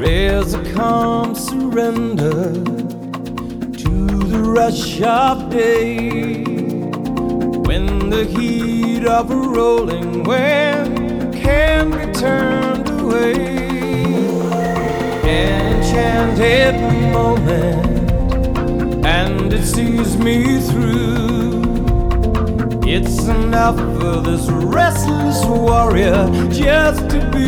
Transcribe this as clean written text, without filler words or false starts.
There's a calm surrender to the rush of day, when the heat of a rolling wind can be turned away. Enchanted moment, and it sees me through. It's enough for this restless warrior just to be